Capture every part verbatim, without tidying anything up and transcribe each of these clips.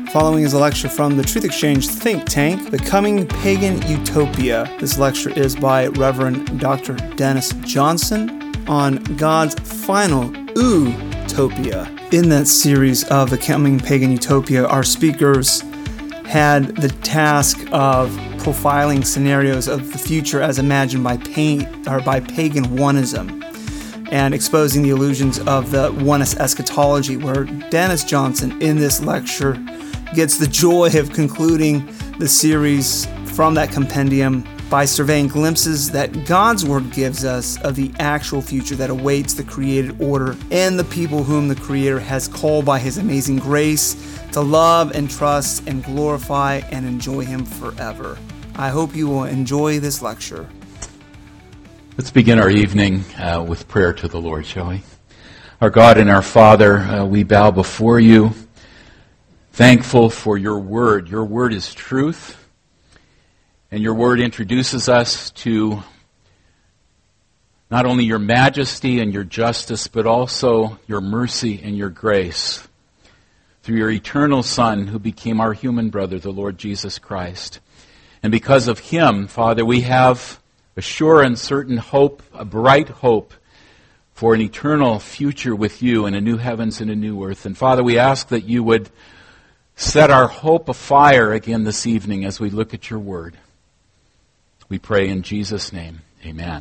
Following is a lecture from the Truth Exchange think tank, The Coming Pagan Utopia. This lecture is by Reverend Doctor Dennis Johnson on God's final utopia. In that series of The Coming Pagan Utopia, our speakers had the task of profiling scenarios of the future as imagined by, pain, or by pagan oneism, and exposing the illusions of the onist eschatology, where Dennis Johnson in this lecture gets the joy of concluding the series from that compendium by surveying glimpses that God's Word gives us of the actual future that awaits the created order and the people whom the Creator has called by His amazing grace to love and trust and glorify and enjoy Him forever. I hope you will enjoy this lecture. Let's begin our evening uh, with prayer to the Lord, shall we? Our God and our Father, uh, we bow before you, thankful for your word. Your word is truth, and your word introduces us to not only your majesty and your justice, but also your mercy and your grace through your eternal Son who became our human brother, the Lord Jesus Christ. And because of him, Father, we have a sure and certain hope, a bright hope for an eternal future with you in a new heavens and a new earth. And Father, we ask that you would set our hope afire again this evening as we look at your word. We pray in Jesus' name. Amen.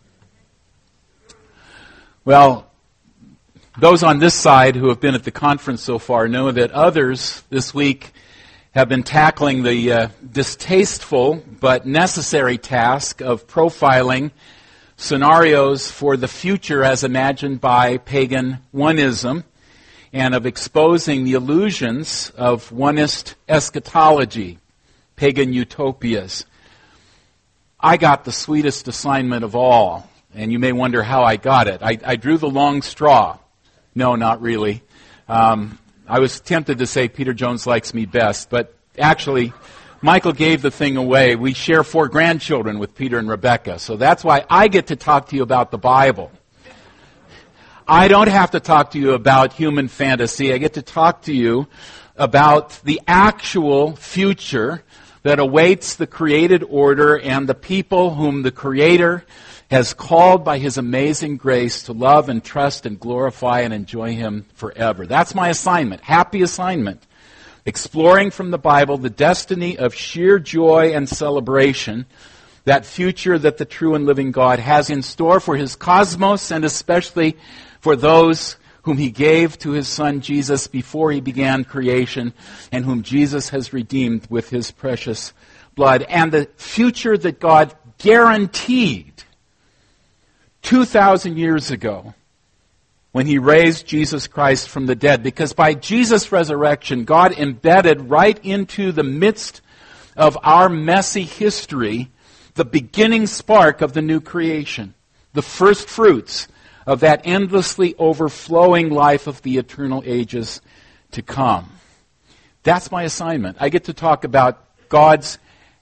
Well, those on this side who have been at the conference so far know that others this week have been tackling the uh, distasteful but necessary task of profiling scenarios for the future as imagined by pagan oneism and of exposing the illusions of onist eschatology, pagan utopias. I got the sweetest assignment of all, and you may wonder how I got it. I, I drew the long straw. No, not really. Um, I was tempted to say Peter Jones likes me best, but actually, Michael gave the thing away. We share four grandchildren with Peter and Rebecca, so that's why I get to talk to you about the Bible. I don't have to talk to you about human fantasy. I get to talk to you about the actual future that awaits the created order and the people whom the Creator has called by His amazing grace to love and trust and glorify and enjoy Him forever. That's my assignment, happy assignment. Exploring from the Bible the destiny of sheer joy and celebration, that future that the true and living God has in store for His cosmos and especially for those whom He gave to His Son Jesus before He began creation and whom Jesus has redeemed with His precious blood. And the future that God guaranteed two thousand years ago when He raised Jesus Christ from the dead. Because by Jesus' resurrection, God embedded right into the midst of our messy history the beginning spark of the new creation, the first fruits of that endlessly overflowing life of the eternal ages to come. That's my assignment. I get to talk about God's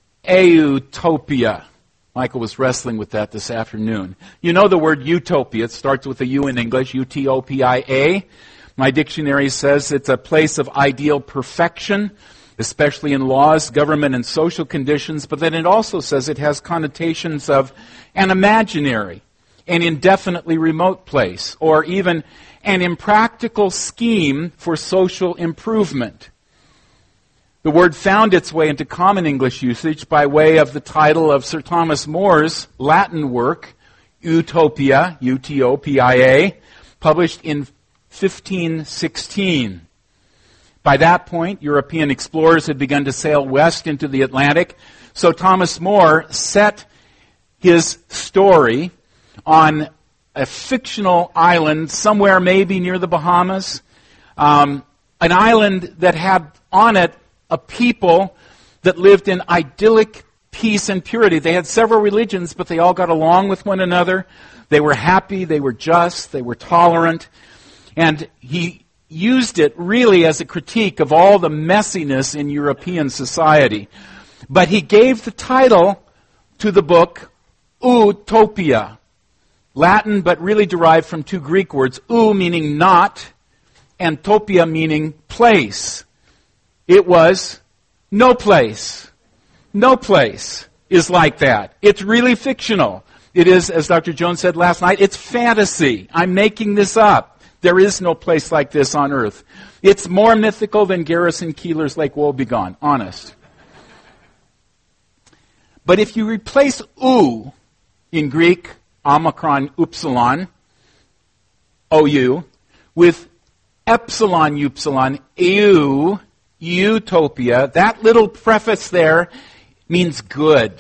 eutopia. Michael was wrestling with that this afternoon. You know the word utopia. It starts with a U in English, U T O P I A. My dictionary says it's a place of ideal perfection, especially in laws, government, and social conditions. But then it also says it has connotations of an imaginary, an indefinitely remote place, or even an impractical scheme for social improvement. The word found its way into common English usage by way of the title of Sir Thomas More's Latin work, Utopia, U T O P I A, published in fifteen sixteen. By that point, European explorers had begun to sail west into the Atlantic, so Thomas More set his story on a fictional island somewhere maybe near the Bahamas, um, an island that had on it a people that lived in idyllic peace and purity. They had several religions, but they all got along with one another. They were happy, they were just, they were tolerant. And he used it really as a critique of all the messiness in European society. But he gave the title to the book, Utopia. Latin, but really derived from two Greek words, ou meaning not, and topia meaning place. It was no place. No place is like that. It's really fictional. It is, as Doctor Jones said last night, it's fantasy. I'm making this up. There is no place like this on earth. It's more mythical than Garrison Keillor's Lake Woebegone, honest. But if you replace ou in Greek, omicron upsilon, ou, with epsilon upsilon, eu, utopia, that little preface there means good.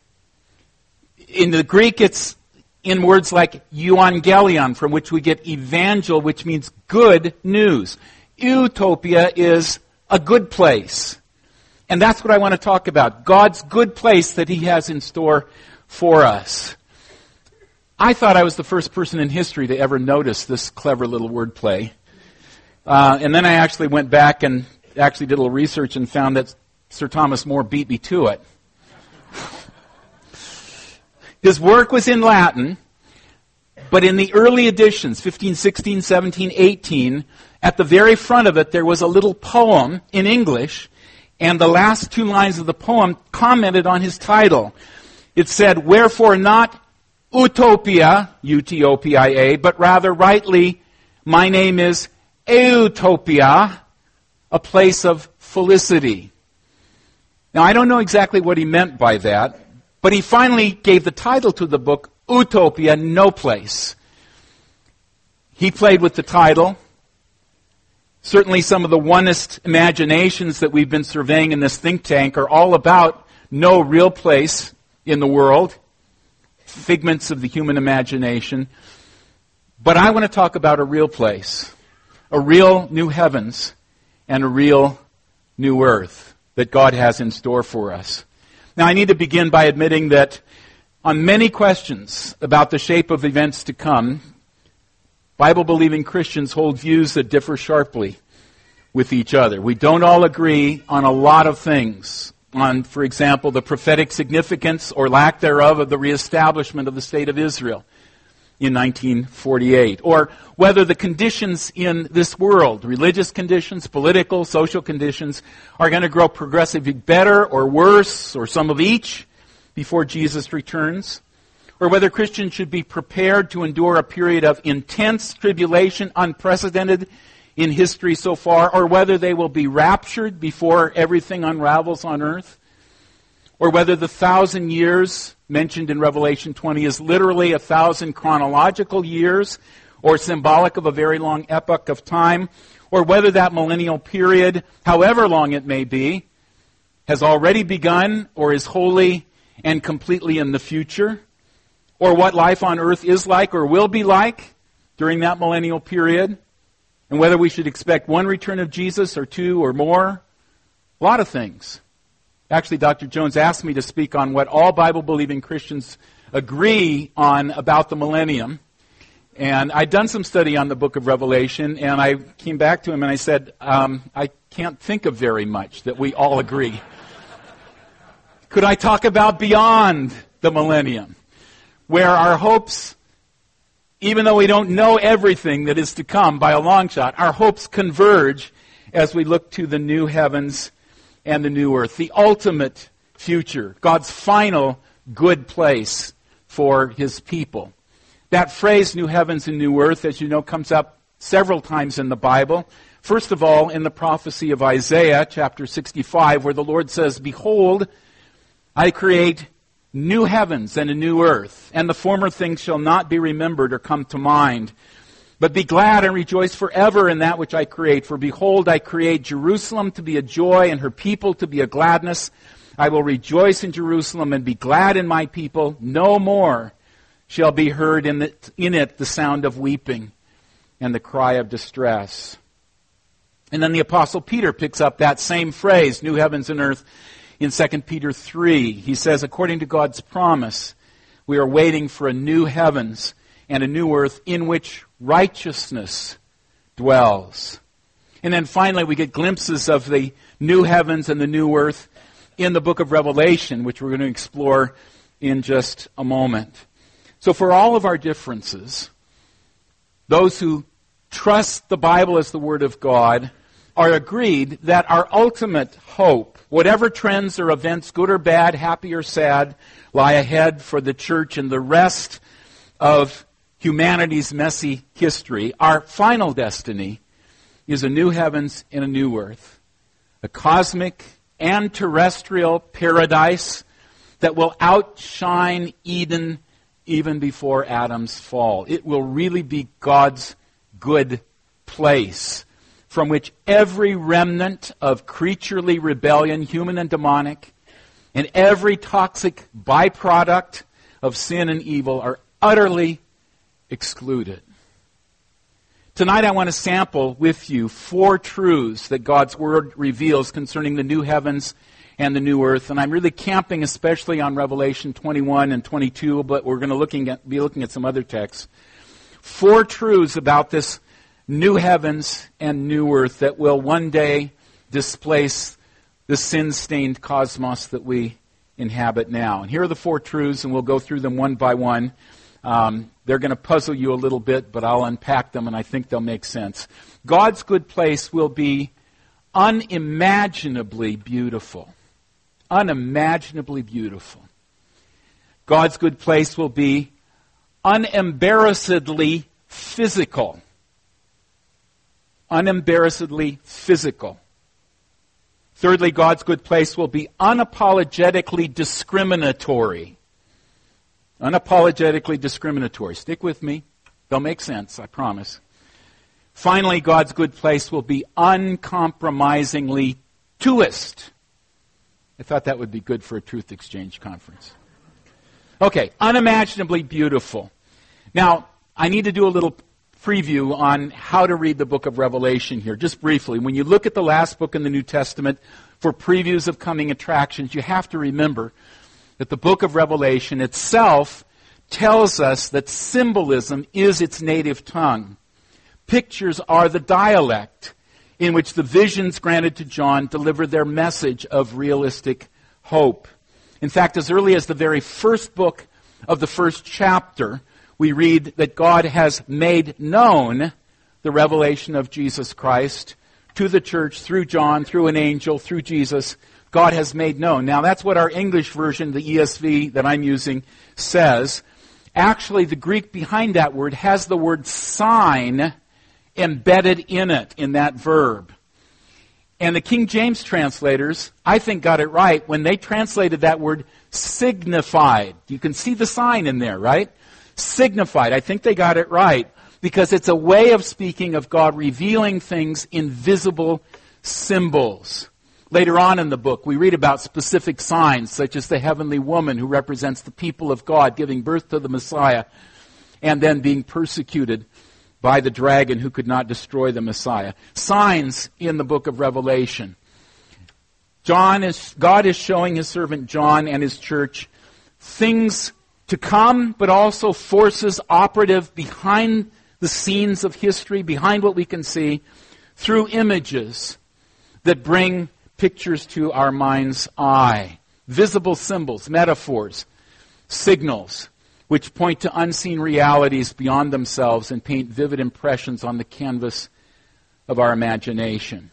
In the Greek, it's in words like euangelion, from which we get evangel, which means good news. Utopia is a good place. And that's what I want to talk about. God's good place that He has in store for us. I thought I was the first person in history to ever notice this clever little wordplay. Uh, and then I actually went back and actually did a little research and found that Sir Thomas More beat me to it. His work was in Latin, but in the early editions, fifteen, sixteen, seventeen, eighteen, at the very front of it there was a little poem in English, and the last two lines of the poem commented on his title. It said, "Wherefore not utopia, U T O P I A, but rather rightly, my name is Eutopia, a place of felicity." Now, I don't know exactly what he meant by that, but he finally gave the title to the book, Utopia, No Place. He played with the title. Certainly some of the onist imaginations that we've been surveying in this think tank are all about no real place in the world, figments of the human imagination. But I want to talk about a real place, a real new heavens, and a real new earth that God has in store for us. Now, I need to begin by admitting that on many questions about the shape of events to come, Bible-believing Christians hold views that differ sharply with each other. We don't all agree on a lot of things. On, for example, the prophetic significance or lack thereof of the reestablishment of the State of Israel in nineteen forty-eight. Or whether the conditions in this world, religious conditions, political, social conditions, are going to grow progressively better or worse, or some of each, before Jesus returns. Or whether Christians should be prepared to endure a period of intense tribulation, unprecedented in history so far, or whether they will be raptured before everything unravels on earth. Or whether the thousand years mentioned in Revelation twenty is literally a thousand chronological years, or symbolic of a very long epoch of time, or whether that millennial period, however long it may be, has already begun or is wholly and completely in the future, or what life on earth is like or will be like during that millennial period, and whether we should expect one return of Jesus or two or more. A lot of things. Actually, Doctor Jones asked me to speak on what all Bible-believing Christians agree on about the millennium. And I'd done some study on the book of Revelation, and I came back to him and I said, um, I can't think of very much that we all agree. Could I talk about beyond the millennium, where our hopes, even though we don't know everything that is to come by a long shot, our hopes converge as we look to the new heavens and the new earth, the ultimate future, God's final good place for His people. That phrase, new heavens and new earth, as you know, comes up several times in the Bible. First of all, in the prophecy of Isaiah, chapter sixty-five, where the Lord says, "Behold, I create new heavens and a new earth, and the former things shall not be remembered or come to mind. But be glad and rejoice forever in that which I create. For behold, I create Jerusalem to be a joy and her people to be a gladness. I will rejoice in Jerusalem and be glad in my people. No more shall be heard in it, in it the sound of weeping and the cry of distress." And then the Apostle Peter picks up that same phrase, new heavens and earth, in Second Peter three. He says, according to God's promise, we are waiting for a new heavens and a new earth in which righteousness dwells. And then finally we get glimpses of the new heavens and the new earth in the book of Revelation, which we're going to explore in just a moment. So for all of our differences, those who trust the Bible as the Word of God are agreed that our ultimate hope, whatever trends or events, good or bad, happy or sad, lie ahead for the church and the rest of humanity's messy history, our final destiny is a new heavens and a new earth, a cosmic and terrestrial paradise that will outshine Eden even before Adam's fall. It will really be God's good place from which every remnant of creaturely rebellion, human and demonic, and every toxic byproduct of sin and evil are utterly excluded. Tonight I want to sample with you four truths that God's Word reveals concerning the new heavens and the new earth. And I'm really camping especially on Revelation twenty-one and twenty-two, but we're going to looking at, be looking at some other texts. Four truths about this new heavens and new earth that will one day displace the sin-stained cosmos that we inhabit now. And here are the four truths, and we'll go through them one by one. Um, they're going to puzzle you a little bit, but I'll unpack them, and I think they'll make sense. God's good place will be unimaginably beautiful. Unimaginably beautiful. God's good place will be unembarrassedly physical. Unembarrassedly physical. Thirdly, God's good place will be unapologetically discriminatory. Unapologetically discriminatory. Stick with me. They'll make sense, I promise. Finally, God's good place will be uncompromisingly toist. I thought that would be good for a Truth Exchange conference. Okay, unimaginably beautiful. Now, I need to do a little preview on how to read the book of Revelation here, just briefly. When you look at the last book in the New Testament for previews of coming attractions, you have to remember that the book of Revelation itself tells us that symbolism is its native tongue. Pictures are the dialect in which the visions granted to John deliver their message of realistic hope. In fact, as early as the very first book of the first chapter, we read that God has made known the revelation of Jesus Christ to the church through John, through an angel, through Jesus. God has made known. Now, that's what our English version, the E S V that I'm using, says. Actually, the Greek behind that word has the word sign embedded in it, in that verb. And the King James translators, I think, got it right when they translated that word signified. You can see the sign in there, right? Signified. I think they got it right because it's a way of speaking of God revealing things in visible symbols. Later on in the book, we read about specific signs, such as the heavenly woman who represents the people of God giving birth to the Messiah and then being persecuted by the dragon who could not destroy the Messiah. Signs in the book of Revelation. John is, God is showing his servant John and his church things to come, but also forces operative behind the scenes of history, behind what we can see, through images that bring pictures to our mind's eye. Visible symbols, metaphors, signals, which point to unseen realities beyond themselves and paint vivid impressions on the canvas of our imagination.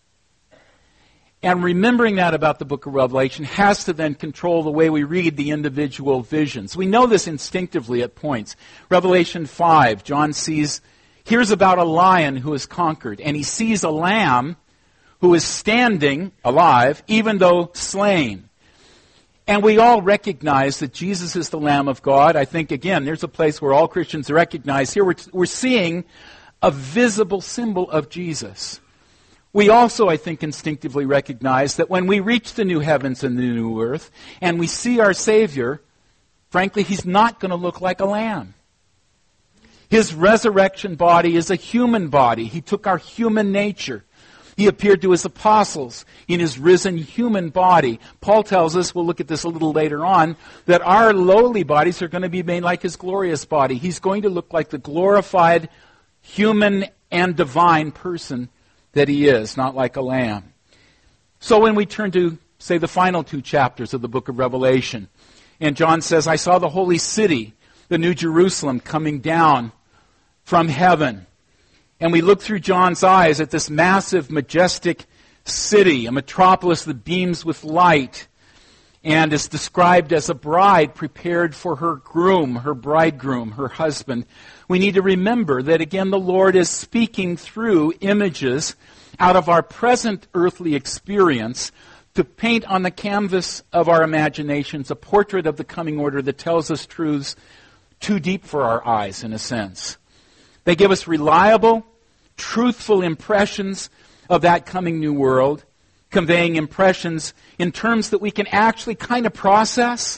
And remembering that about the book of Revelation has to then control the way we read the individual visions. We know this instinctively at points. Revelation five, John sees, hears about a lion who is conquered, and he sees a lamb who is standing alive, even though slain. And we all recognize that Jesus is the Lamb of God. I think, again, there's a place where all Christians recognize. Here we're, we're seeing a visible symbol of Jesus. We also, I think, instinctively recognize that when we reach the new heavens and the new earth, and we see our Savior, frankly, He's not going to look like a lamb. His resurrection body is a human body. He took our human nature. He appeared to his apostles in his risen human body. Paul tells us, we'll look at this a little later on, that our lowly bodies are going to be made like his glorious body. He's going to look like the glorified human and divine person that he is, not like a lamb. So when we turn to, say, the final two chapters of the book of Revelation, and John says, I saw the holy city, the new Jerusalem, coming down from heaven. and we look through John's eyes at this massive, majestic city, a metropolis that beams with light, and is described as a bride prepared for her groom, her bridegroom, her husband, we need to remember that, again, the Lord is speaking through images out of our present earthly experience to paint on the canvas of our imaginations a portrait of the coming order that tells us truths too deep for our eyes, in a sense. They give us reliable, truthful impressions of that coming new world, conveying impressions in terms that we can actually kind of process,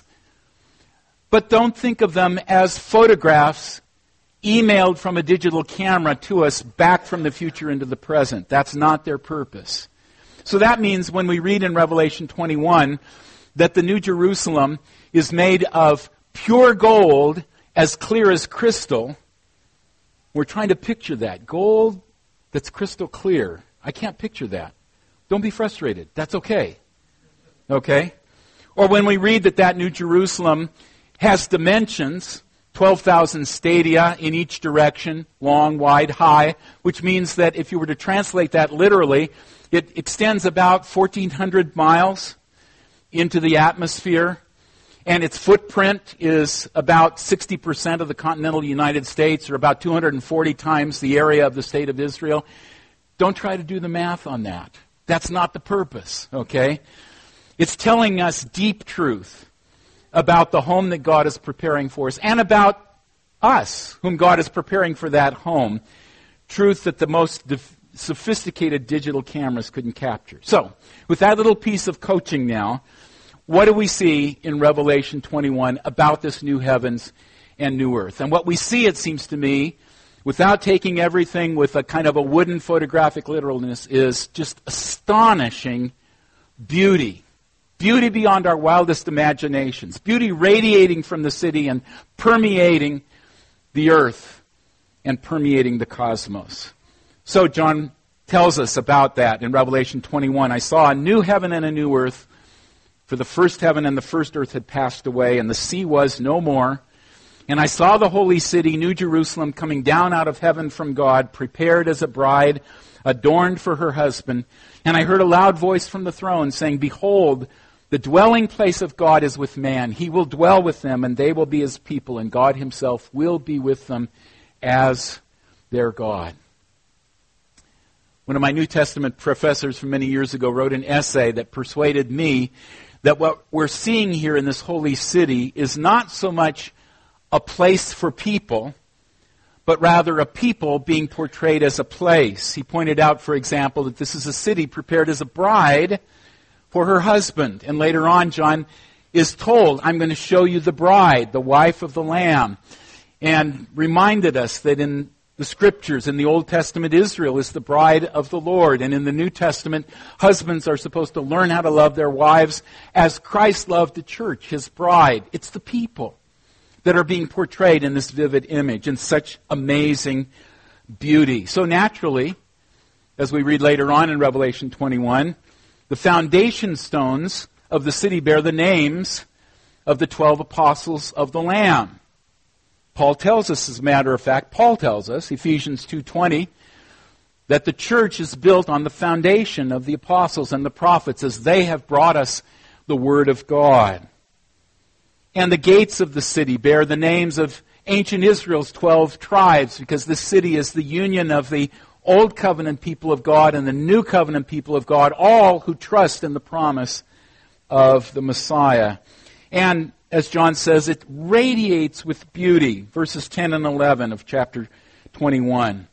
but don't think of them as photographs emailed from a digital camera to us back from the future into the present. That's not their purpose. So that means when we read in Revelation twenty-one that the New Jerusalem is made of pure gold, as clear as crystal, we're trying to picture that. Gold that's crystal clear. I can't picture that. Don't be frustrated. That's okay. Okay? Or when we read that that New Jerusalem has dimensions, twelve thousand stadia in each direction, long, wide, high, which means that if you were to translate that literally, it extends about fourteen hundred miles into the atmosphere, and its footprint is about sixty percent of the continental United States, or about two hundred forty times the area of the state of Israel. Don't try to do the math on that. That's not the purpose, okay? It's telling us deep truth about the home that God is preparing for us, and about us, whom God is preparing for that home. Truth that the most def- sophisticated digital cameras couldn't capture. So, with that little piece of coaching now, what do we see in Revelation twenty-one about this new heavens and new earth? And what we see, it seems to me, without taking everything with a kind of a wooden photographic literalness, is just astonishing beauty. Beauty beyond our wildest imaginations. Beauty radiating from the city and permeating the earth and permeating the cosmos. So John tells us about that in Revelation twenty-one. I saw a new heaven and a new earth, for the first heaven and the first earth had passed away, and the sea was no more. And I saw the holy city, New Jerusalem, coming down out of heaven from God, prepared as a bride, adorned for her husband. And I heard a loud voice from the throne saying, "Behold, the dwelling place of God is with man. He will dwell with them, and they will be his people, and God himself will be with them as their God." One of my New Testament professors from many years ago wrote an essay that persuaded me that what we're seeing here in this holy city is not so much a place for people, but rather a people being portrayed as a place. He pointed out, for example, that this is a city prepared as a bride for her husband. And later on, John is told, "I'm going to show you the bride, the wife of the Lamb," and reminded us that in the Scriptures, in the Old Testament, Israel is the bride of the Lord. And in the New Testament, husbands are supposed to learn how to love their wives as Christ loved the church, his bride. It's the people that are being portrayed in this vivid image in such amazing beauty. So naturally, as we read later on in Revelation twenty-one, the foundation stones of the city bear the names of the twelve apostles of the Lamb. Paul tells us, as a matter of fact, Paul tells us, Ephesians two twenty, that the church is built on the foundation of the apostles and the prophets as they have brought us the Word of God. And the gates of the city bear the names of ancient Israel's twelve tribes, because this city is the union of the Old Covenant people of God and the New Covenant people of God, all who trust in the promise of the Messiah. And as John says, it radiates with beauty. Verses ten and eleven of chapter twenty-one.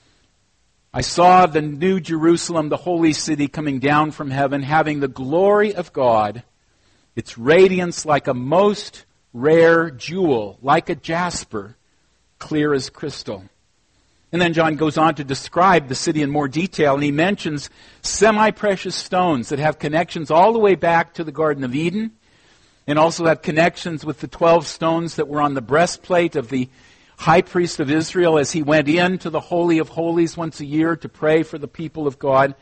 I saw the New Jerusalem, the holy city, coming down from heaven, having the glory of God, its radiance like a most rare jewel, like a jasper, clear as crystal. And then John goes on to describe the city in more detail, and he mentions semi-precious stones that have connections all the way back to the Garden of Eden, and also have connections with the twelve stones that were on the breastplate of the high priest of Israel as he went into the Holy of Holies once a year to pray for the people of God.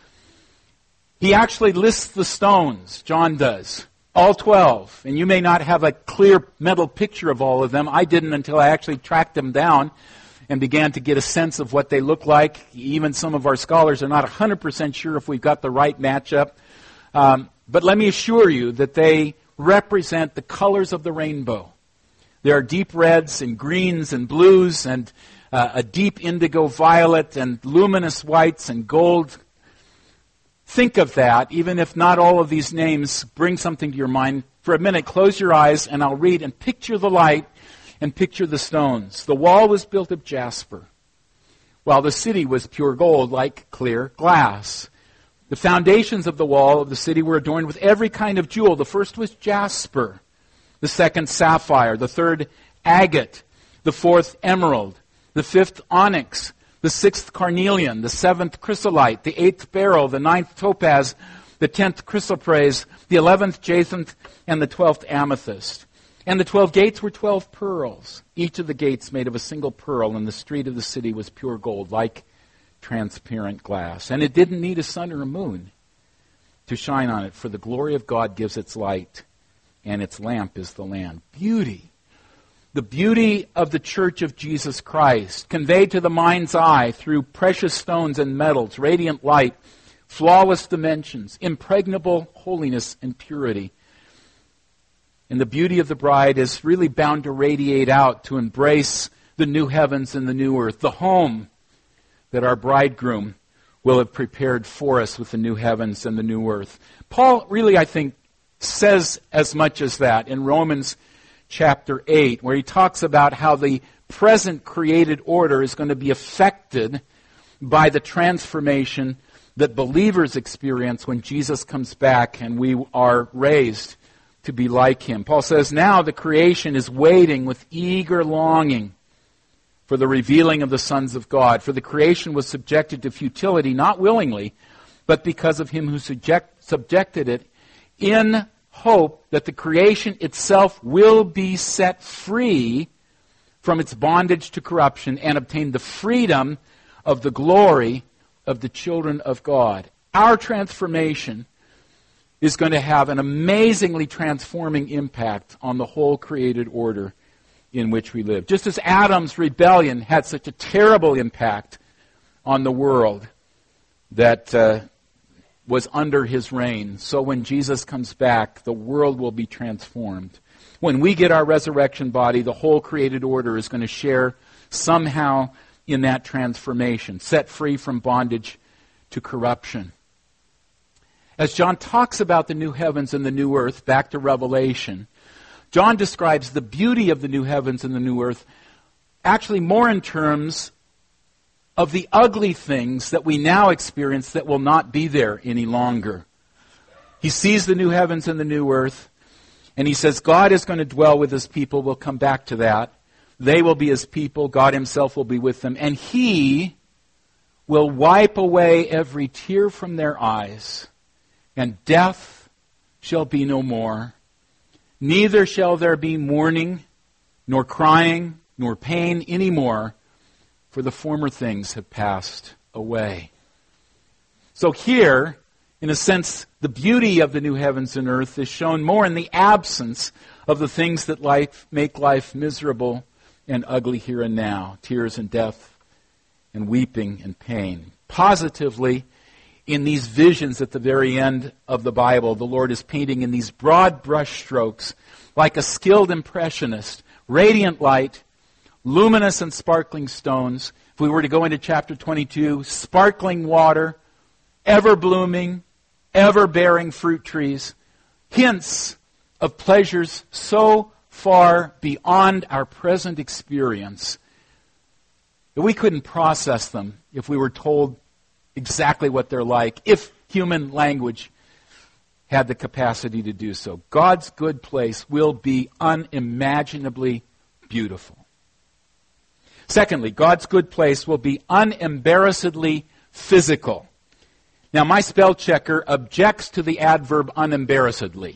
He actually lists the stones, John does, all twelve. And you may not have a clear mental picture of all of them. I didn't until I actually tracked them down and began to get a sense of what they look like. Even some of our scholars are not one hundred percent sure if we've got the right matchup. Um, but let me assure you that they represent the colors of the rainbow. There are deep reds and greens and blues and uh, a deep indigo violet and luminous whites and gold. Think of that, even if not all of these names bring something to your mind. For a minute, close your eyes and I'll read, and picture the light and picture the stones. The wall was built of jasper, while the city was pure gold, like clear glass. The foundations of the wall of the city were adorned with every kind of jewel. The first was jasper, the second sapphire, the third agate, the fourth emerald, the fifth onyx, the sixth carnelian, the seventh chrysolite, the eighth beryl, the ninth topaz, the tenth chrysoprase, the eleventh jacinth, and the twelfth amethyst. And the twelve gates were twelve pearls, each of the gates made of a single pearl, and the street of the city was pure gold, like transparent glass. And it didn't need a sun or a moon to shine on it, for the glory of God gives its light, and its lamp is the Lamb. Beauty. The beauty of the Church of Jesus Christ, conveyed to the mind's eye through precious stones and metals, radiant light, flawless dimensions, impregnable holiness and purity. And the beauty of the bride is really bound to radiate out to embrace the new heavens and the new earth, the home that our bridegroom will have prepared for us with the new heavens and the new earth. Paul really, I think, says as much as that in Romans chapter eight, where he talks about how the present created order is going to be affected by the transformation that believers experience when Jesus comes back and we are raised to be like him. Paul says, now the creation is waiting with eager longing for the revealing of the sons of God. For the creation was subjected to futility, not willingly, but because of him who subject, subjected it, in hope that the creation itself will be set free from its bondage to corruption and obtain the freedom of the glory of the children of God. Our transformation is going to have an amazingly transforming impact on the whole created order in which we live. Just as Adam's rebellion had such a terrible impact on the world that uh, was under his reign, so when Jesus comes back, the world will be transformed. When we get our resurrection body, the whole created order is going to share somehow in that transformation, set free from bondage to corruption. As John talks about the new heavens and the new earth, back to Revelation, John describes the beauty of the new heavens and the new earth actually more in terms of the ugly things that we now experience that will not be there any longer. He sees the new heavens and the new earth, and he says God is going to dwell with his people. We'll come back to that. They will be his people. God himself will be with them. And he will wipe away every tear from their eyes, and death shall be no more. Neither shall there be mourning, nor crying, nor pain any more, for the former things have passed away. So here, in a sense, the beauty of the new heavens and earth is shown more in the absence of the things that life, make life miserable and ugly here and now. Tears and death and weeping and pain. Positively, in these visions at the very end of the Bible, the Lord is painting in these broad brush strokes, like a skilled impressionist, radiant light, luminous and sparkling stones. If we were to go into chapter twenty-two, sparkling water, ever blooming, ever bearing fruit trees, hints of pleasures so far beyond our present experience that we couldn't process them if we were told exactly what they're like, if human language had the capacity to do so. God's good place will be unimaginably beautiful. Secondly, God's good place will be unembarrassedly physical. Now, my spell checker objects to the adverb unembarrassedly.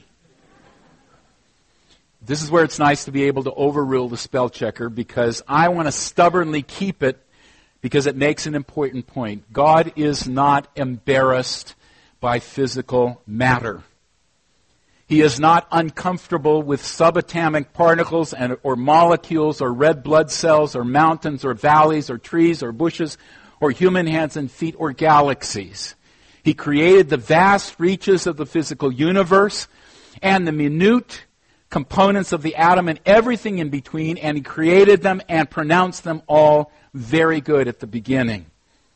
This is where it's nice to be able to overrule the spell checker, because I want to stubbornly keep it because it makes an important point. God is not embarrassed by physical matter. He is not uncomfortable with subatomic particles and, or molecules or red blood cells or mountains or valleys or trees or bushes or human hands and feet or galaxies. He created the vast reaches of the physical universe and the minute components of the atom and everything in between, and He created them and pronounced them all very good at the beginning.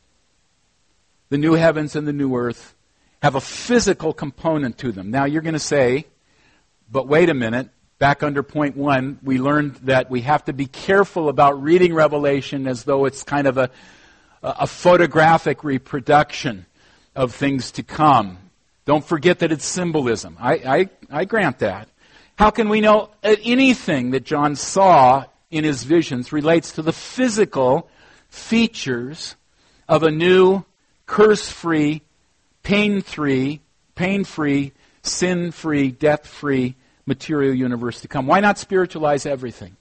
The new heavens and the new earth have a physical component to them. Now you're going to say, but wait a minute, back under point one, we learned that we have to be careful about reading Revelation as though it's kind of a, a photographic reproduction of things to come. Don't forget that it's symbolism. I, I, I grant that. How can we know that anything that John saw in his visions relates to the physical features of a new, curse-free, pain-free, pain-free, sin-free, death-free material universe to come? Why not spiritualize everything?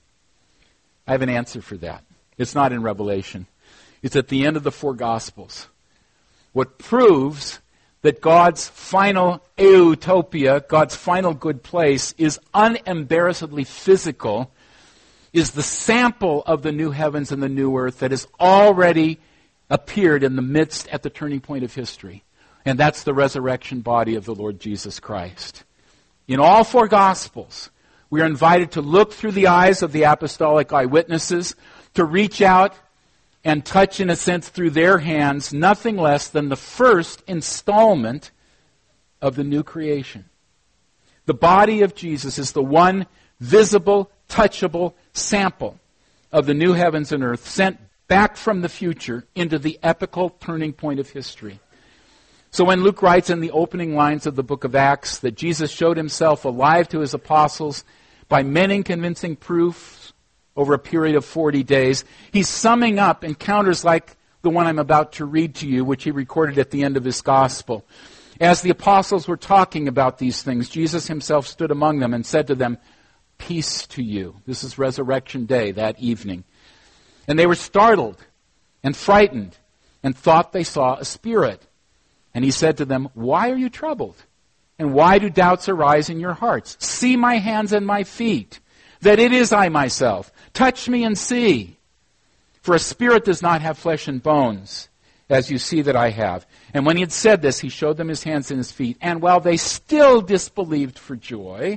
I have an answer for that. It's not in Revelation. It's at the end of the four Gospels. What proves that God's final utopia, God's final good place, is unembarrassedly physical, is the sample of the new heavens and the new earth that has already appeared in the midst at the turning point of history. And that's the resurrection body of the Lord Jesus Christ. In all four Gospels, we are invited to look through the eyes of the apostolic eyewitnesses, to reach out and touch, in a sense, through their hands, nothing less than the first installment of the new creation. The body of Jesus is the one visible, touchable sample of the new heavens and earth sent back from the future into the epical turning point of history. So when Luke writes in the opening lines of the book of Acts that Jesus showed Himself alive to His apostles by many convincing proofs over a period of forty days, He's summing up encounters like the one I'm about to read to you, which He recorded at the end of His gospel. As the apostles were talking about these things, Jesus Himself stood among them and said to them, "Peace to you." This is Resurrection Day, that evening. And they were startled and frightened and thought they saw a spirit. And He said to them, "Why are you troubled? And why do doubts arise in your hearts? See my hands and my feet, that it is I myself. Touch me and see. For a spirit does not have flesh and bones, as you see that I have." And when He had said this, He showed them His hands and His feet. And while they still disbelieved for joy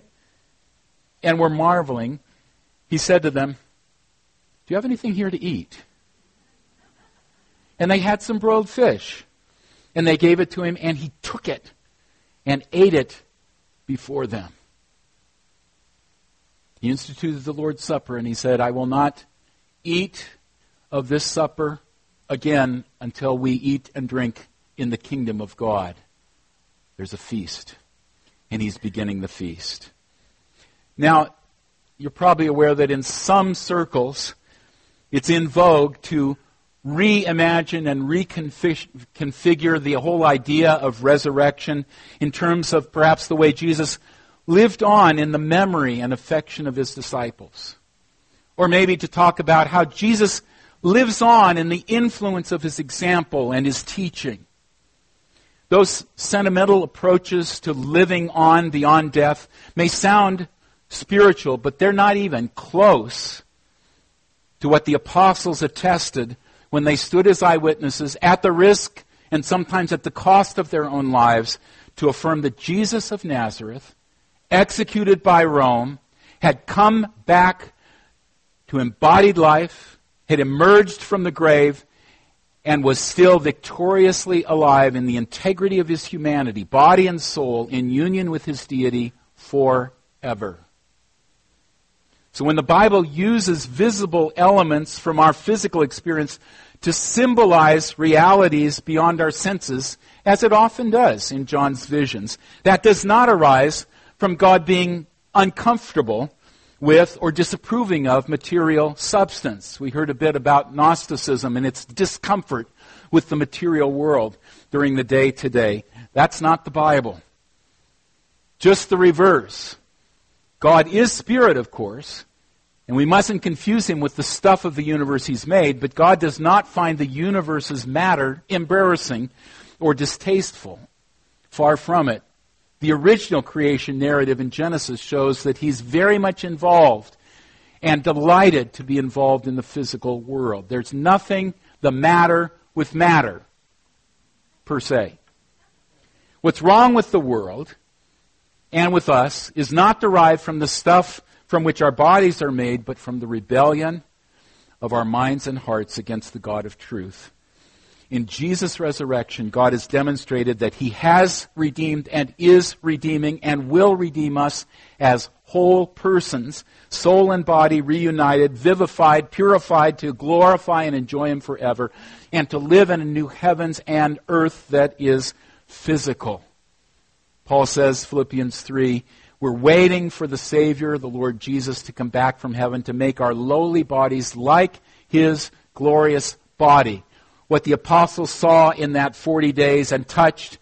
and were marveling, He said to them, "Do you have anything here to eat?" And they had some broiled fish. And they gave it to Him, and He took it and ate it before them. He instituted the Lord's Supper, and He said, "I will not eat of this supper again until we eat and drink in the kingdom of God." There's a feast, and He's beginning the feast. Now, you're probably aware that in some circles, it's in vogue to reimagine and reconfigure the whole idea of resurrection in terms of perhaps the way Jesus lived on in the memory and affection of His disciples. Or maybe to talk about how Jesus lives on in the influence of His example and His teaching. Those sentimental approaches to living on beyond death may sound spiritual, but they're not even close to what the apostles attested when they stood as eyewitnesses at the risk and sometimes at the cost of their own lives to affirm that Jesus of Nazareth, executed by Rome, had come back to embodied life, had emerged from the grave, and was still victoriously alive in the integrity of His humanity, body and soul, in union with His deity forever. So when the Bible uses visible elements from our physical experience to symbolize realities beyond our senses, as it often does in John's visions, that does not arise from God being uncomfortable with or disapproving of material substance. We heard a bit about Gnosticism and its discomfort with the material world during the day today. That's not the Bible. Just the reverse. God is spirit, of course, and we mustn't confuse Him with the stuff of the universe He's made, but God does not find the universe's matter embarrassing or distasteful. Far from it. The original creation narrative in Genesis shows that he's very much involved and delighted to be involved in the physical world. There's nothing the matter with matter, per se. What's wrong with the world and with us is not derived from the stuff from which our bodies are made, but from the rebellion of our minds and hearts against the God of truth. In Jesus' resurrection, God has demonstrated that he has redeemed and is redeeming and will redeem us as whole persons, soul and body reunited, vivified, purified to glorify and enjoy him forever, and to live in a new heavens and earth that is physical. Paul says, Philippians three, we're waiting for the Savior, the Lord Jesus, to come back from heaven to make our lowly bodies like his glorious body. What the apostles saw in that forty days and touched,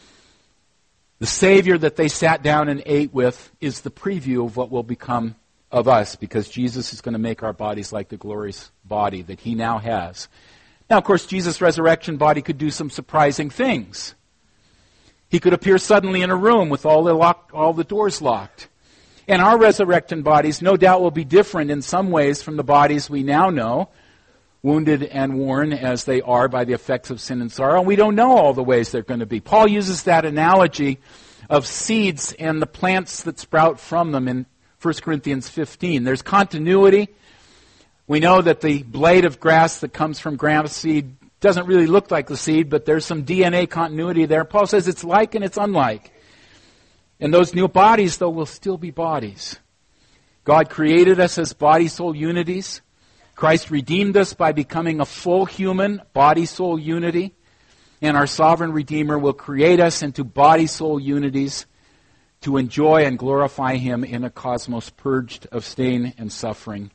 the Savior that they sat down and ate with, is the preview of what will become of us, because Jesus is going to make our bodies like the glorious body that he now has. Now, of course, Jesus' resurrection body could do some surprising things. He could appear suddenly in a room with all the, locked, all the doors locked. And our resurrection bodies no doubt will be different in some ways from the bodies we now know, wounded and worn as they are by the effects of sin and sorrow. And we don't know all the ways they're going to be. Paul uses that analogy of seeds and the plants that sprout from them in First Corinthians fifteen. There's continuity. We know that the blade of grass that comes from grass seed doesn't really look like the seed, but there's some D N A continuity there. Paul says it's like and it's unlike. And those new bodies, though, will still be bodies. God created us as body-soul unities. Christ redeemed us by becoming a full human, body-soul unity. And our sovereign Redeemer will create us into body-soul unities to enjoy and glorify him in a cosmos purged of stain and suffering.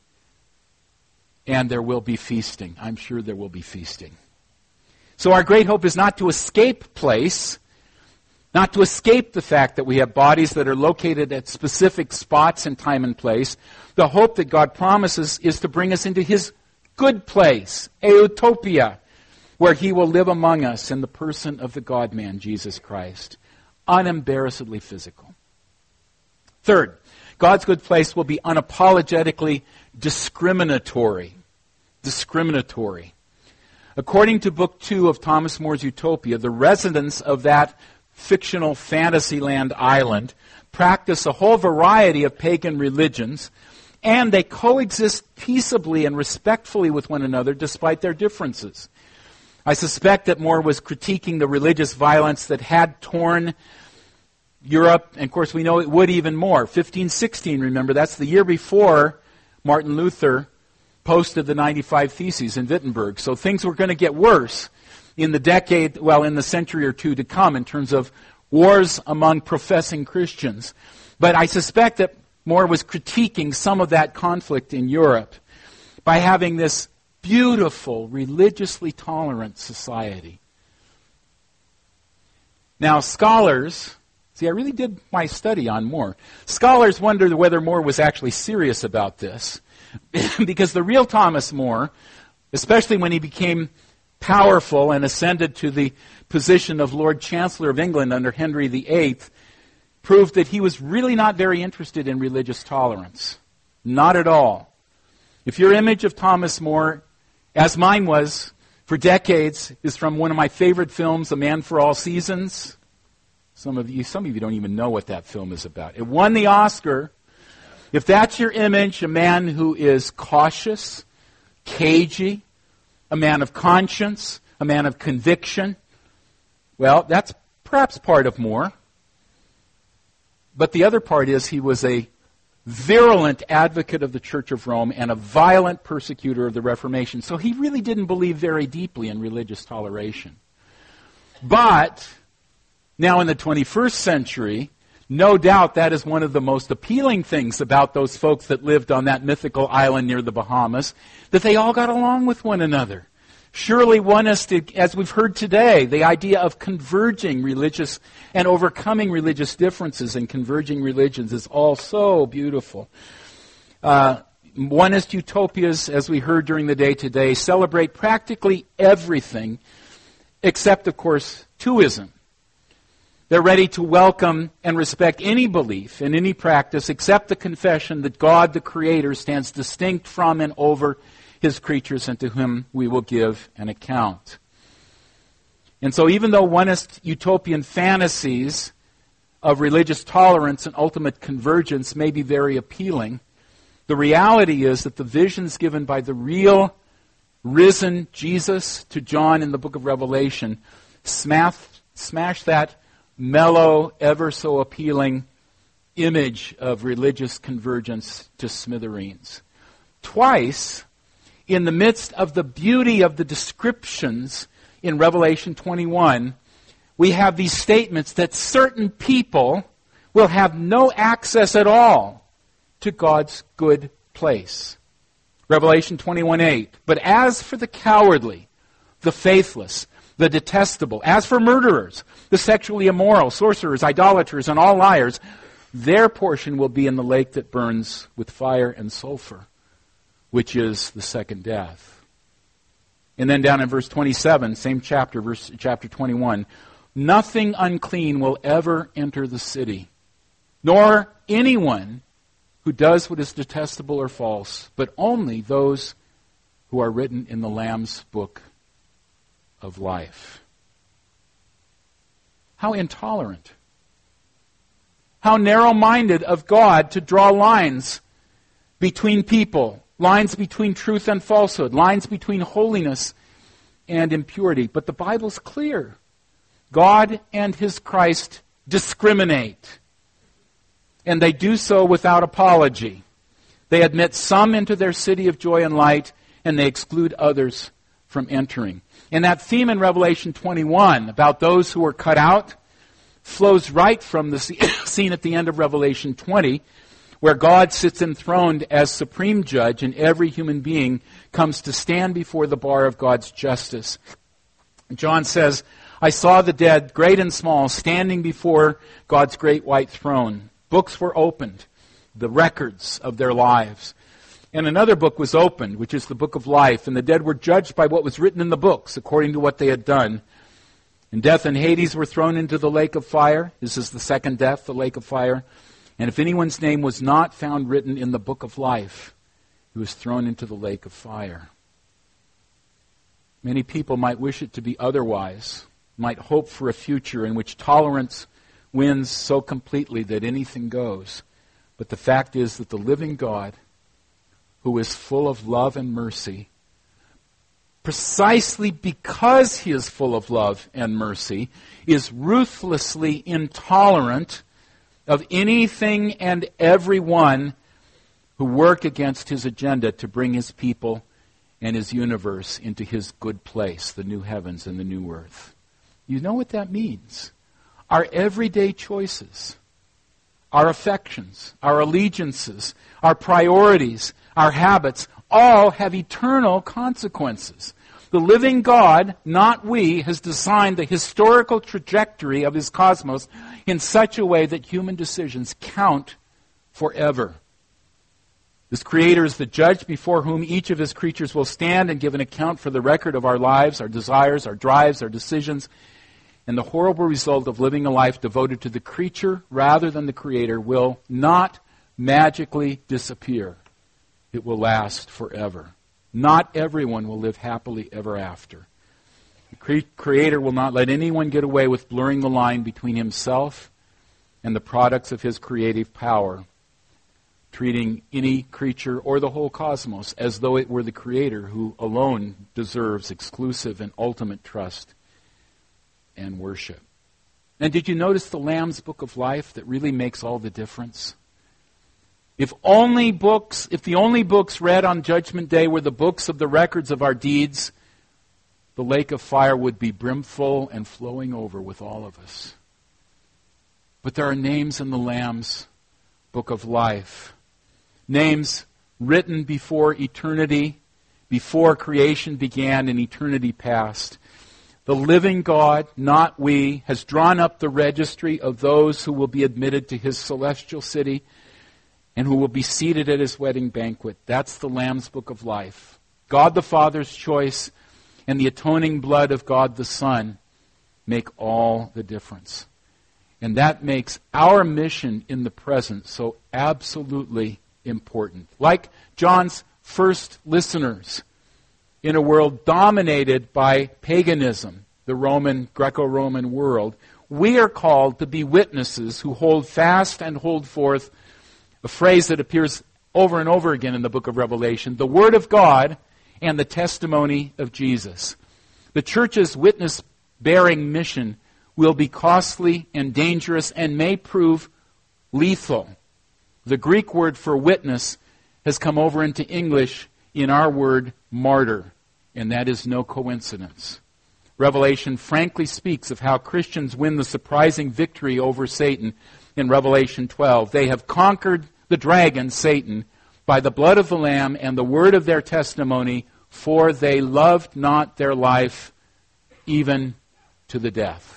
And there will be feasting. I'm sure there will be feasting. So our great hope is not to escape place, not to escape the fact that we have bodies that are located at specific spots in time and place. The hope that God promises is to bring us into his good place, a utopia, where he will live among us in the person of the God-man, Jesus Christ, unembarrassedly physical. Third, God's good place will be unapologetically discriminatory. Discriminatory. According to Book Two of Thomas More's Utopia, the residents of that fictional Fantasyland island practice a whole variety of pagan religions, and they coexist peaceably and respectfully with one another despite their differences. I suspect that More was critiquing the religious violence that had torn Europe, and of course we know it would even more. fifteen sixteen, remember, that's the year before Martin Luther posted the ninety-five Theses in Wittenberg. So things were going to get worse in the decade, well, in the century or two to come in terms of wars among professing Christians. But I suspect that More was critiquing some of that conflict in Europe by having this beautiful, religiously tolerant society. Now, scholars, see, I really did my study on More. Scholars wonder whether More was actually serious about this, because the real Thomas More, especially when he became powerful and ascended to the position of Lord Chancellor of England under Henry the Eighth, proved that he was really not very interested in religious tolerance. Not at all. If your image of Thomas More, as mine was for decades, is from one of my favorite films, A Man for All Seasons, some of you, some of you don't even know what that film is about. It won the Oscar. If that's your image, a man who is cautious, cagey, a man of conscience, a man of conviction, well, that's perhaps part of More. But the other part is he was a virulent advocate of the Church of Rome and a violent persecutor of the Reformation. So he really didn't believe very deeply in religious toleration. But now in the twenty-first century, no doubt that is one of the most appealing things about those folks that lived on that mythical island near the Bahamas, that they all got along with one another. Surely one is to, as we've heard today, the idea of converging religious and overcoming religious differences and converging religions is all so beautiful. Uh, Onist utopias, as we heard during the day today, celebrate practically everything except, of course, twoism. They're ready to welcome and respect any belief and any practice except the confession that God, the Creator, stands distinct from and over His creatures and to whom we will give an account. And so even though onist utopian fantasies of religious tolerance and ultimate convergence may be very appealing, the reality is that the visions given by the real risen Jesus to John in the book of Revelation smash, smash that mellow, ever so appealing image of religious convergence to smithereens. Twice, in the midst of the beauty of the descriptions in Revelation twenty-one, we have these statements that certain people will have no access at all to God's good place. Revelation twenty-one eight. But as for the cowardly, the faithless, the detestable, as for murderers, the sexually immoral, sorcerers, idolaters, and all liars, their portion will be in the lake that burns with fire and sulfur, which is the second death. And then down in verse twenty-seven, same chapter, verse chapter twenty-one, nothing unclean will ever enter the city, nor anyone who does what is detestable or false, but only those who are written in the Lamb's book of life. How intolerant. How narrow-minded of God to draw lines between people, lines between truth and falsehood, lines between holiness and impurity. But the Bible's clear. God and His Christ discriminate. And they do so without apology. They admit some into their city of joy and light, and they exclude others from entering. And that theme in Revelation twenty-one about those who are cut out flows right from the scene at the end of Revelation twenty, where God sits enthroned as supreme judge and every human being comes to stand before the bar of God's justice. John says, I saw the dead, great and small, standing before God's great white throne. Books were opened, the records of their lives. And another book was opened, which is the book of life. And the dead were judged by what was written in the books, according to what they had done. And death and Hades were thrown into the lake of fire. This is the second death, the lake of fire. And if anyone's name was not found written in the book of life, he was thrown into the lake of fire. Many people might wish it to be otherwise, might hope for a future in which tolerance wins so completely that anything goes. But the fact is that the living God, who is full of love and mercy, precisely because He is full of love and mercy, is ruthlessly intolerant of anything and everyone who work against His agenda to bring His people and His universe into His good place, the new heavens and the new earth. You know what that means? Our everyday choices, our affections, our allegiances, our priorities, our habits, all have eternal consequences. The living God, not we, has designed the historical trajectory of His cosmos in such a way that human decisions count forever. This Creator is the judge before whom each of His creatures will stand and give an account for the record of our lives, our desires, our drives, our decisions, and the horrible result of living a life devoted to the creature rather than the Creator will not magically disappear. It will last forever. Not everyone will live happily ever after. The cre- Creator will not let anyone get away with blurring the line between Himself and the products of His creative power, treating any creature or the whole cosmos as though it were the Creator who alone deserves exclusive and ultimate trust and worship. And did you notice the Lamb's Book of Life that really makes all the difference? If only books, if the only books read on Judgment Day were the books of the records of our deeds, the lake of fire would be brimful and flowing over with all of us. But there are names in the Lamb's Book of Life. Names written before eternity, before creation began and eternity past. The living God, not we, has drawn up the registry of those who will be admitted to His celestial city and who will be seated at His wedding banquet. That's the Lamb's Book of Life. God the Father's choice and the atoning blood of God the Son make all the difference. And that makes our mission in the present so absolutely important. Like John's first listeners in a world dominated by paganism, the Roman, Greco-Roman world, we are called to be witnesses who hold fast and hold forth a phrase that appears over and over again in the book of Revelation, the Word of God and the testimony of Jesus. The church's witness-bearing mission will be costly and dangerous and may prove lethal. The Greek word for witness has come over into English in our word martyr, and that is no coincidence. Revelation frankly speaks of how Christians win the surprising victory over Satan in Revelation twelve. They have conquered the dragon, Satan, by the blood of the Lamb and the word of their testimony, for they loved not their life even to the death.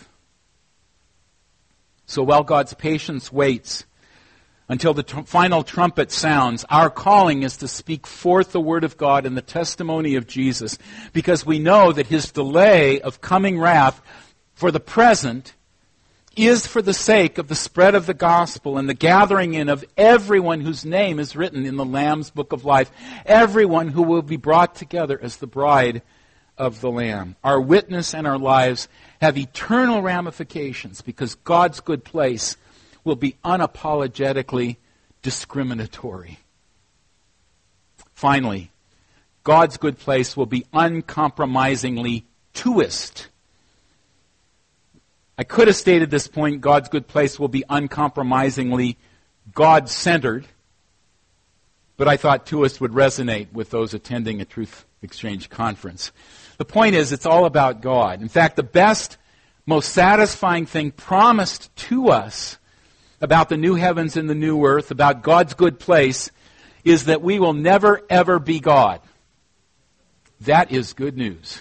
So while God's patience waits until the t- final trumpet sounds, our calling is to speak forth the word of God and the testimony of Jesus, because we know that his delay of coming wrath for the present is for the sake of the spread of the gospel and the gathering in of everyone whose name is written in the Lamb's book of life, everyone who will be brought together as the bride of the Lamb. Our witness and our lives have eternal ramifications because God's good place will be unapologetically discriminatory. Finally, God's good place will be uncompromisingly twoist. I could have stated this point, God's good place will be uncompromisingly God-centered, but I thought twoist would resonate with those attending a Truth Exchange conference. The point is, it's all about God. In fact, the best, most satisfying thing promised to us about the new heavens and the new earth, about God's good place, is that we will never, ever be God. That is good news.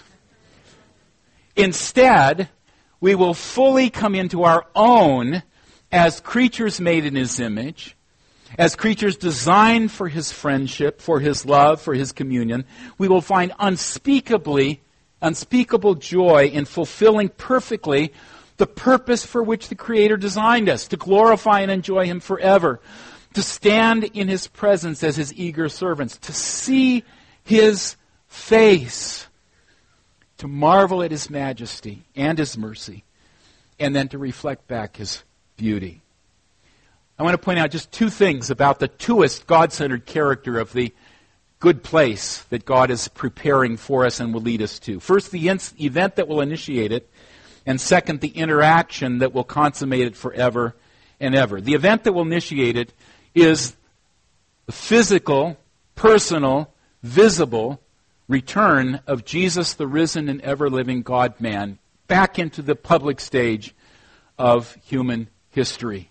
Instead, we will fully come into our own as creatures made in his image, as creatures designed for his friendship, for his love, for his communion. We will find unspeakably, unspeakable joy in fulfilling perfectly the purpose for which the Creator designed us, to glorify and enjoy him forever, to stand in his presence as his eager servants, to see his face, to marvel at his majesty and his mercy, and then to reflect back his beauty. I want to point out just two things about the twoist, God-centered character of the good place that God is preparing for us and will lead us to. First, the event that will initiate it, and second, the interaction that will consummate it forever and ever. The event that will initiate it is the physical, personal, visible return of Jesus, the risen and ever-living God-man, back into the public stage of human history.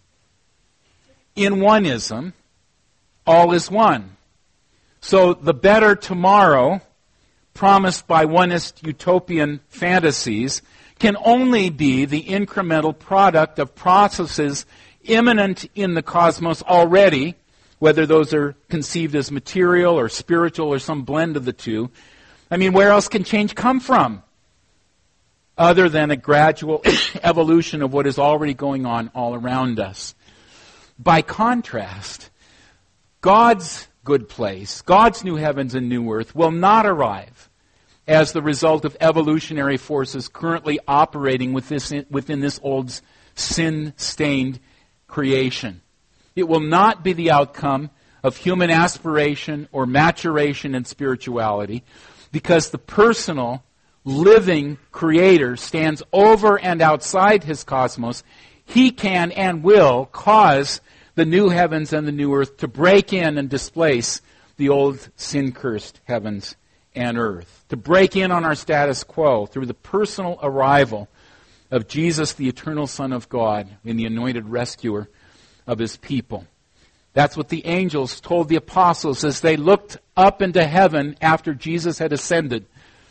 In oneism, all is one. So the better tomorrow promised by oneist utopian fantasies can only be the incremental product of processes immanent in the cosmos already, whether those are conceived as material or spiritual or some blend of the two. I mean, where else can change come from other than a gradual evolution of what is already going on all around us? By contrast, God's good place, God's new heavens and new earth, will not arrive as the result of evolutionary forces currently operating with this, within this old sin-stained creation. It will not be the outcome of human aspiration or maturation in spirituality, because the personal, living Creator stands over and outside his cosmos. He can and will cause the new heavens and the new earth to break in and displace the old sin-cursed heavens and earth, to break in on our status quo through the personal arrival of Jesus, the eternal Son of God, and the anointed rescuer of his people. That's what the angels told the apostles as they looked up into heaven after Jesus had ascended,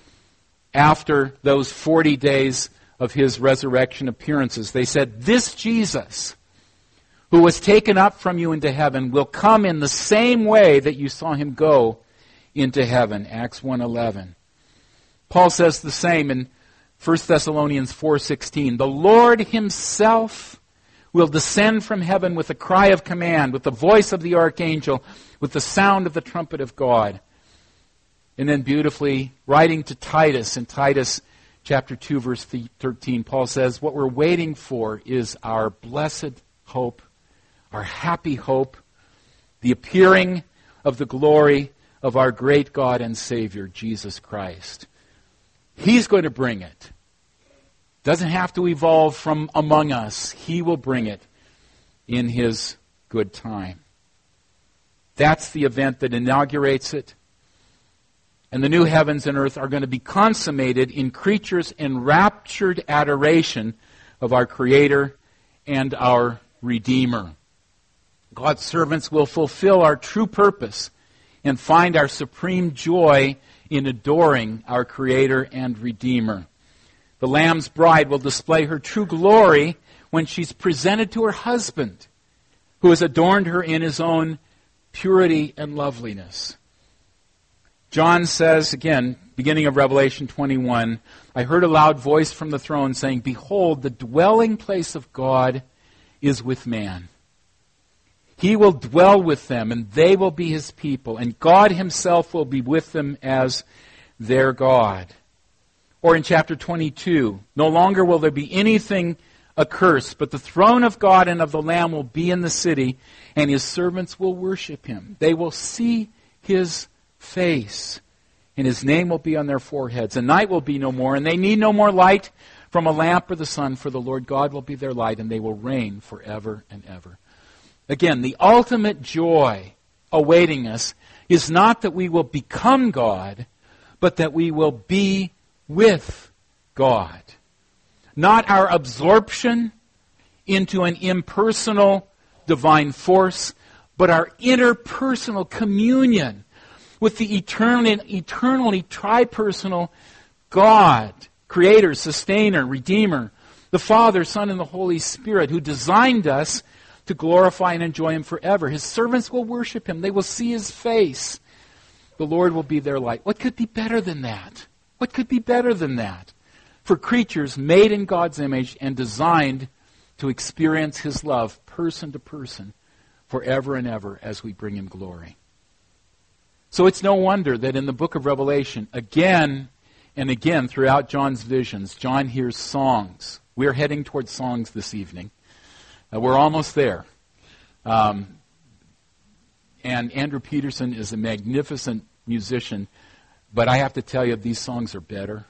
after those forty days of his resurrection appearances. They said, "This Jesus, who was taken up from you into heaven, will come in the same way that you saw him go into heaven." Acts one eleven. Paul says the same in First Thessalonians four sixteen. "The Lord himself will descend from heaven with a cry of command, with the voice of the archangel, with the sound of the trumpet of God. And then beautifully, writing to Titus, in Titus chapter two, verse thirteen, Paul says, what we're waiting for is our blessed hope, our happy hope, the appearing of the glory of our great God and Savior, Jesus Christ. He's going to bring it. Doesn't have to evolve from among us. He will bring it in His good time. That's the event that inaugurates it. And the new heavens and earth are going to be consummated in creatures' enraptured adoration of our Creator and our Redeemer. God's servants will fulfill our true purpose and find our supreme joy in adoring our Creator and Redeemer. The Lamb's bride will display her true glory when she's presented to her husband, who has adorned her in his own purity and loveliness. John says, again, beginning of Revelation twenty-one, I heard a loud voice from the throne saying, behold, the dwelling place of God is with man. He will dwell with them, and they will be His people, and God Himself will be with them as their God. Or in chapter twenty-two, no longer will there be anything accursed, but the throne of God and of the Lamb will be in the city, and His servants will worship Him. They will see His face, and His name will be on their foreheads. And night will be no more, and they need no more light from a lamp or the sun, for the Lord God will be their light, and they will reign forever and ever. Again, the ultimate joy awaiting us is not that we will become God, but that we will be with God. Not our absorption into an impersonal divine force, but our interpersonal communion with the eternal, eternally tripersonal God, Creator, Sustainer, Redeemer, the Father, Son, and the Holy Spirit, who designed us to glorify and enjoy Him forever. His servants will worship Him. They will see His face. The Lord will be their light. What could be better than that? What could be better than that? For creatures made in God's image and designed to experience His love person to person forever and ever as we bring Him glory. So it's no wonder that in the book of Revelation, again and again throughout John's visions, John hears songs. We're heading towards songs this evening. Uh, we're almost there. Um, and Andrew Peterson is a magnificent musician, but I have to tell you, these songs are better.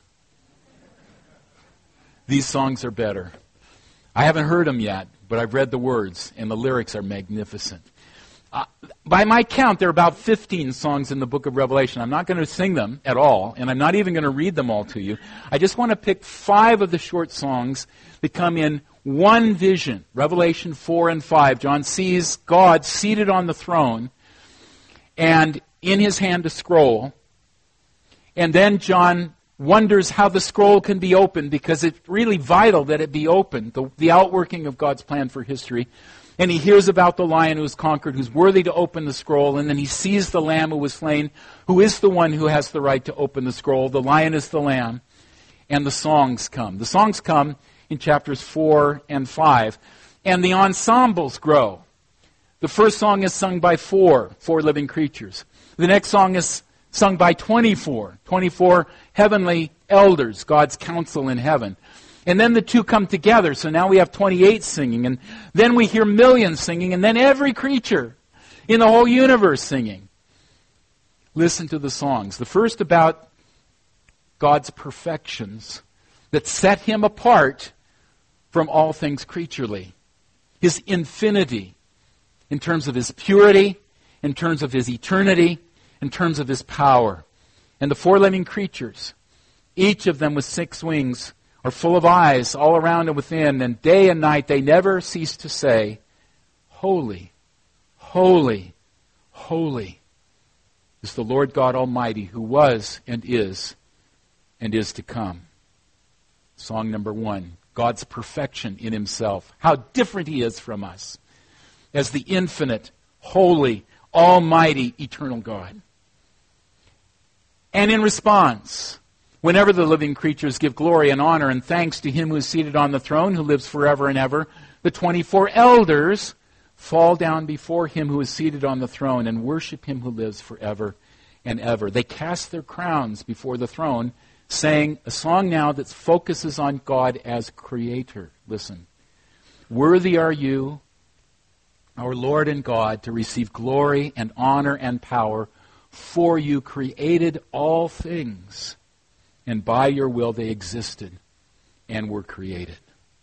These songs are better. I haven't heard them yet, but I've read the words, and the lyrics are magnificent. Uh, by my count, there are about fifteen songs in the book of Revelation. I'm not going to sing them at all, and I'm not even going to read them all to you. I just want to pick five of the short songs that come in one vision. Revelation four and five. John sees God seated on the throne, and in His hand a scroll. And then John wonders how the scroll can be opened, because it's really vital that it be opened, the, the outworking of God's plan for history. And he hears about the Lion who is conquered, who's worthy to open the scroll, and then he sees the Lamb who was slain, who is the one who has the right to open the scroll. The Lion is the Lamb, and the songs come. The songs come in chapters four and five, and the ensembles grow. The first song is sung by four, four living creatures. The next song is sung by twenty-four, twenty-four heavenly elders, God's council in heaven. And then the two come together, so now we have twenty-eight singing, and then we hear millions singing, and then every creature in the whole universe singing. Listen to the songs. The first about God's perfections that set Him apart from all things creaturely. His infinity in terms of His purity, in terms of His eternity, in terms of His power. And the four living creatures, each of them with six wings, are full of eyes all around and within, and day and night they never cease to say, Holy, holy, holy is the Lord God Almighty, who was and is and is to come. Song number one, God's perfection in Himself. How different He is from us as the infinite, holy, almighty, eternal God. And in response, whenever the living creatures give glory and honor and thanks to Him who is seated on the throne, who lives forever and ever, the twenty-four elders fall down before him who is seated on the throne and worship him who lives forever and ever. They cast their crowns before the throne, saying a song now that focuses on God as creator. Listen. Worthy are you, our Lord and God, to receive glory and honor and power, for you created all things, and by your will they existed and were created.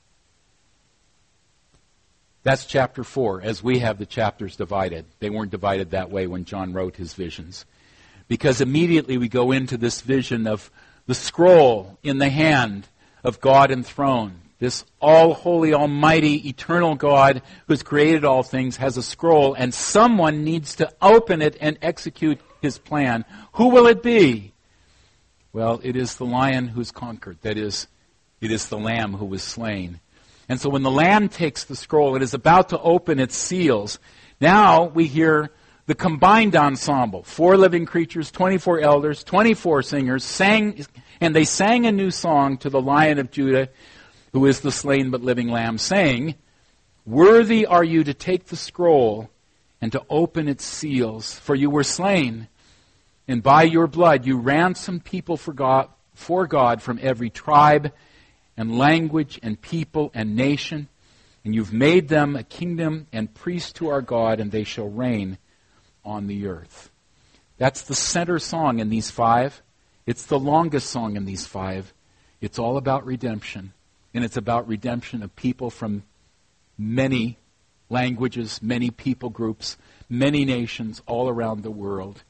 That's chapter four, as we have the chapters divided. They weren't divided that way when John wrote his visions. Because immediately we go into this vision of the scroll in the hand of God enthroned. This all-holy, almighty, eternal God who has created all things has a scroll, and someone needs to open it and execute his plan. Who will it be? Well, it is the Lion who's conquered. That is, it is the Lamb who was slain. And so when the Lamb takes the scroll, it is about to open its seals. Now we hear the combined ensemble. Four living creatures, twenty-four elders, twenty-four singers, sang, and they sang a new song to the Lion of Judah, who is the slain but living Lamb, saying, Worthy are you to take the scroll and to open its seals, for you were slain, and by your blood you ransomed people for God, for God from every tribe and language and people and nation, and you've made them a kingdom and priests to our God, and they shall reign on the earth. That's the center song in these five. It's the longest song in these five. It's all about redemption, and it's about redemption of people from many languages, many people groups, many nations all around the world.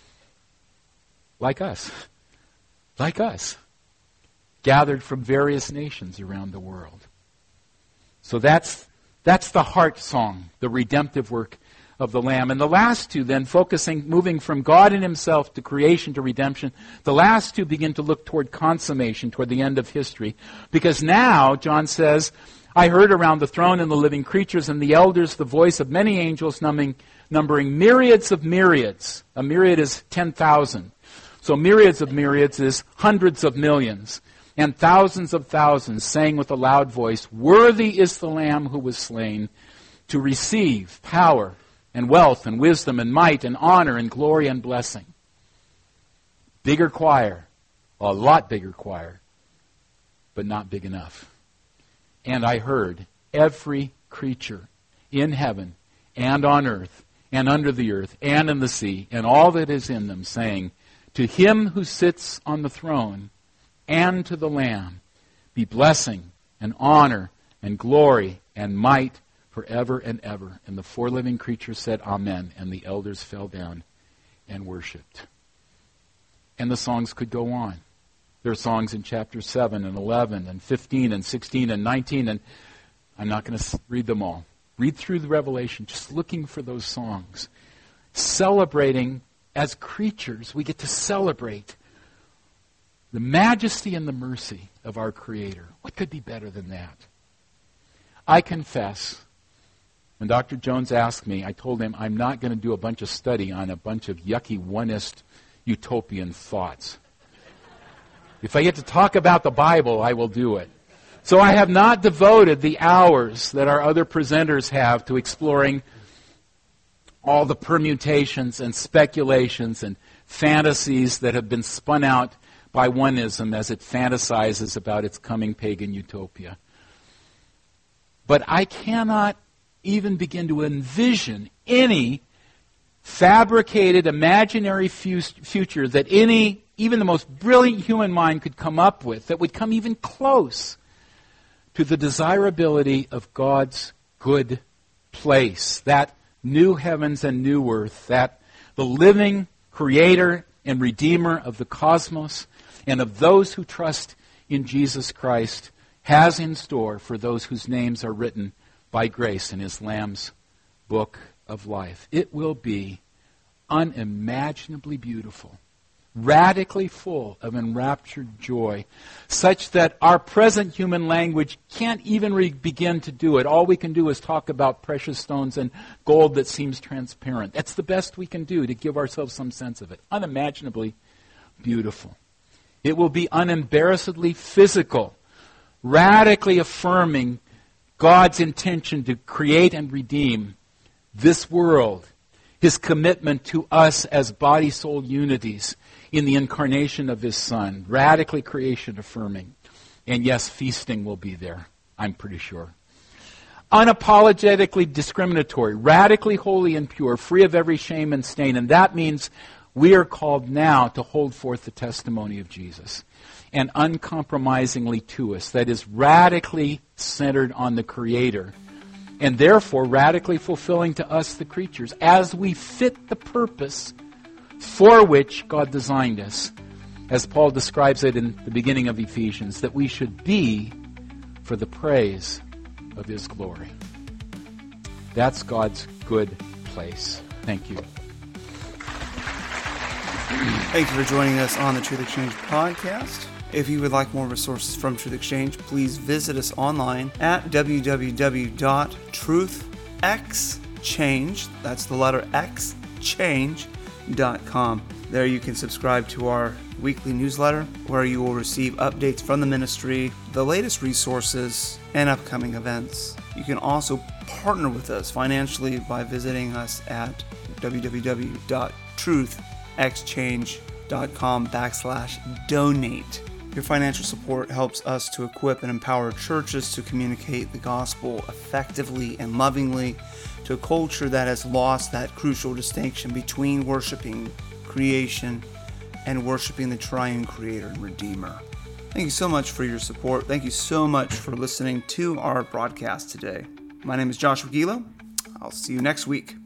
Like us. Like us. Gathered from various nations around the world. So that's that's the heart song, the redemptive work of the Lamb. And the last two then, focusing, moving from God in himself to creation to redemption, the last two begin to look toward consummation, toward the end of history. Because now, John says, I heard around the throne and the living creatures and the elders the voice of many angels numbering, numbering myriads of myriads. A myriad is ten thousand. So myriads of myriads is hundreds of millions. And thousands of thousands saying with a loud voice, Worthy is the Lamb who was slain to receive power and wealth and wisdom and might and honor and glory and blessing. Bigger choir, a lot bigger choir, but not big enough. And I heard every creature in heaven and on earth and under the earth and in the sea and all that is in them saying, To him who sits on the throne and to the Lamb be blessing and honor and glory and might forever and ever. And the four living creatures said, Amen. And the elders fell down and worshipped. And the songs could go on. There are songs in chapter seven and eleven and fifteen and sixteen and nineteen, and I'm not going to read them all. Read through the Revelation, just looking for those songs. Celebrating, as creatures, we get to celebrate the majesty and the mercy of our Creator. What could be better than that? I confess, when Doctor Jones asked me, I told him I'm not going to do a bunch of study on a bunch of yucky onist utopian thoughts. If I get to talk about the Bible, I will do it. So I have not devoted the hours that our other presenters have to exploring all the permutations and speculations and fantasies that have been spun out by oneism as it fantasizes about its coming pagan utopia. But I cannot even begin to envision any fabricated, imaginary fu- future that any, even the most brilliant human mind could come up with that would come even close to the desirability of God's good place, that new heavens and new earth, that the living Creator and Redeemer of the cosmos and of those who trust in Jesus Christ has in store for those whose names are written by grace in His Lamb's book of life. It will be unimaginably beautiful, radically full of enraptured joy, such that our present human language can't even re- begin to do it. All we can do is talk about precious stones and gold that seems transparent. That's the best we can do to give ourselves some sense of it. Unimaginably beautiful. It will be unembarrassedly physical, radically affirming God's intention to create and redeem this world, His commitment to us as body-soul unities in the incarnation of His Son, radically creation-affirming. And yes, feasting will be there, I'm pretty sure. Unapologetically discriminatory, radically holy and pure, free of every shame and stain. And that means we are called now to hold forth the testimony of Jesus. And uncompromisingly to us, that is radically centered on the Creator, and therefore radically fulfilling to us, the creatures, as we fit the purpose for which God designed us, as Paul describes it in the beginning of Ephesians, that we should be for the praise of His glory. That's God's good place. Thank you. Thank you for joining us on the Truth Exchange podcast. If you would like more resources from Truth Exchange, please visit us online at w w w dot truth exchange, that's the letter X, change dot com. There you can subscribe to our weekly newsletter where you will receive updates from the ministry, the latest resources, and upcoming events. You can also partner with us financially by visiting us at w w w dot truth exchange dot com backslash donate. Your financial support helps us to equip and empower churches to communicate the gospel effectively and lovingly to a culture that has lost that crucial distinction between worshiping creation and worshiping the triune Creator and Redeemer. Thank you so much for your support. Thank you so much for listening to our broadcast today. My name is Joshua Gilo. I'll see you next week.